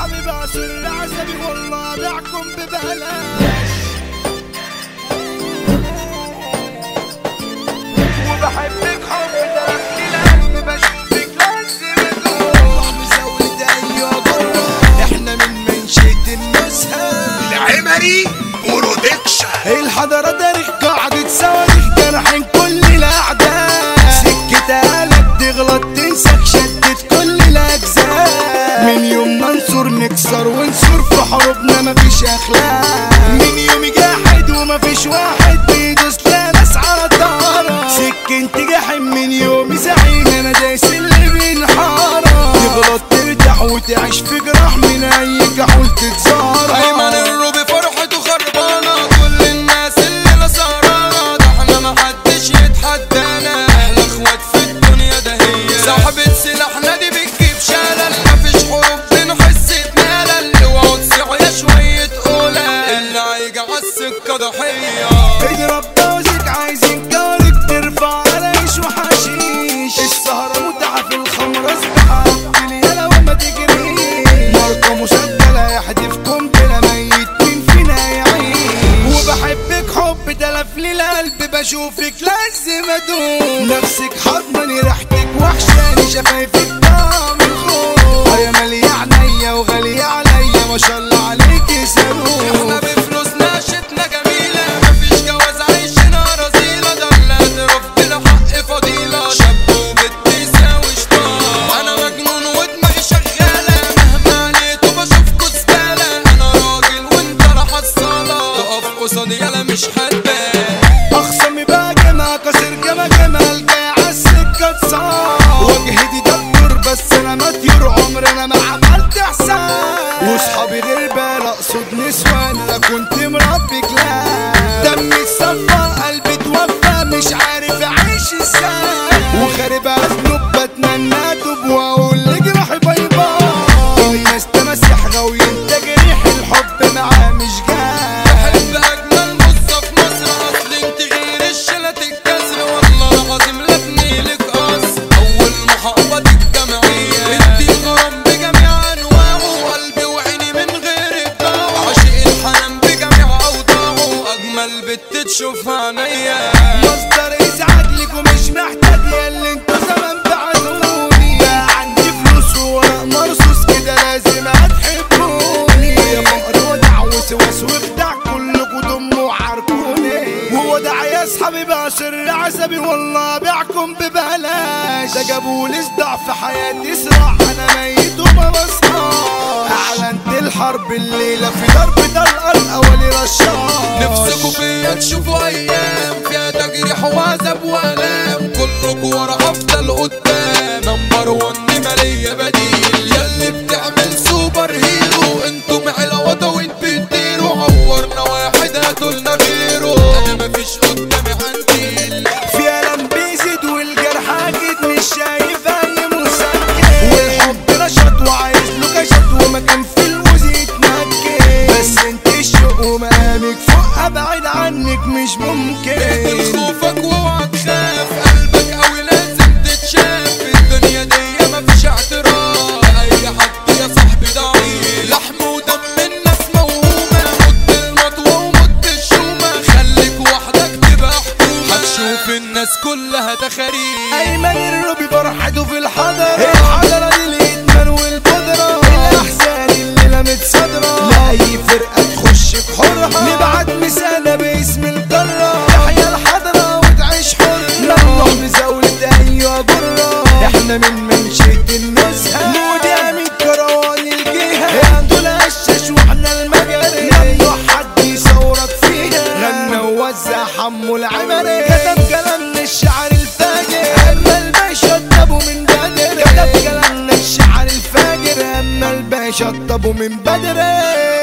اصحابي بقى سر عزبي والله بيعكم ببلاش. وبحبك حب داخل القلب بشوفك لازم ادوم مزود ايوه جرة احنا من منشئة النزهة العمري برودكشن. الحضارة تاريخ قاعدة صواريخ جرحين كل الاعداء سكتها لك تغلط تنسك شدت كل الاجزاء من يومنا ننصر نكسر ونصر في حروبنا مفيش اخلاق من يوم جاحد ومفيش واحد بيدوس لا ناس على طارة سكنت جاحد من يومي زعيم انا دايس اللي بينحارة تغلط ترتاح وتعيش في جراح من اي كحول تتزارع. ايمن الروبي فرحته خربانة كل الناس اللي لا سهرانة ده احنا محدش يتحدانا احلى اخوات في الدنيا ده هي صاحبة سلاحنا دي بتجيب شلل مفيش حروب بنحس بملل اوعوا تصيعوا شوية قولة اللي هيجي عالسكة ضحية اضرب دوزك عايزين كارك ترفع على عيش وحشيش السهرة متعة في الخمرة سبحة اليلا وما تجريش ماركة مسجلة يحدفكم بلا ميت مين فينا يعيش وبحبك حب تلف لي القلب بشوفك لازم ادوم نفسك حضني ريحتك وحشاني شفايفك طعم الخوف يا مالية عينيا وغالية عليا ما شاء الله عليكي صاروخ احنا بفلوسنا شتنا جميلة مفيش جواز عايشنا رزيلة ده اللي اعترف بالحق فضيلة شاب وبنت يساوي شطار انا مجنون ودماغي شغالة مهما عليت وبشوفكوا زبالة انا راجل وانت لا حصالة تقف قصادي يلا مش هتبان اخصمي بقى جمع كسر جمال جاي عالسكة تصار وجهي دكتور بس انا مطير عمرنا ما عملت احسان واصحابي غير بال اقصد نسوان انا كنت مربي كلاب دمي اتصفى قلبي توفى مش عارف اعيش ازاي وخارب اذنب بتمنى اتوب واقول لجراحي باي باي الناس تمسح غاويين تجريح الحب معاه مش جاي بحب اجمل مصة في مصر اصل انت غير الشلة الكسر والله العظيم لا ابني لك قصر اول محافظة الجمعية انتي غرام بجميع انواعه وقلبي وعيني من غير الضوء عاشق الحنان بجميع اوضاعه اجمل بنت تشوفها عينيا مصدر ازعاج لك ومش محتاج ياللي انتوا زمان بعتوني بقى عندي فلوس وورق مرصوص كده لازم هتحبوني يا فقر ودع وسواس وخدع كلكوا دموا عارفوني وودع يا اصحابي بقى سر عزبي والله بيعكم ببلاش ده جابولي صداع في حياتي صراع انا ميت وما بصحاش اعلنت الحرب الليله في ضرب طلقه الاولي رشاش نفسكوا فيا تشوفوا ايام فيها تجريح وعذاب والام كلكوا ورا افضل قدام نمبر 1 مالية بديل ياللي بتعمل سوبر هيرو انتوا معلا وطويل بتديروا عورنا واحد هاتولنا غيره انا مفيش قدامي عنديل في ألم بيزيد والجرح أكيد مش شايف أي مسكن والحب نشط وعايز له كشط ومكان في الموز يتمكن بس انت الشوق ومقامك فوق أبعد عنك مش ممكن اهدم خوفك واوعى تخاف قلبك قوي لازم تتشاف الدنيا دي مفيش اعتراف اي حد يا صاحبي ضعيف لحم ودم الناس موهومة مد المطوة ومد الشومة خليك وحدك تبقى حكومة هتشوف الناس كلها تخاريف أيمن الروبي فرحته في الحضرة دي الإدمان والبودرة الأحزان الليلة متصدرة لأي فرقة تخش بحرها نبعت مسانة باسم القارة تحيا الحضرة وتعيش حرة ممنوع مزاولة أيوة جرة احنا من منشئة النزهة مودي أمين كروان الجهة دول هشاش واحنا المجاري ممنوع حد يصورك فيها غنى ووزع حمو العمري كتب كلامنا الشعر الفاجر أما الباشا طبوا من بدري كتب كلامنا الشعر الفاجر أما الباشا طبوا من بدري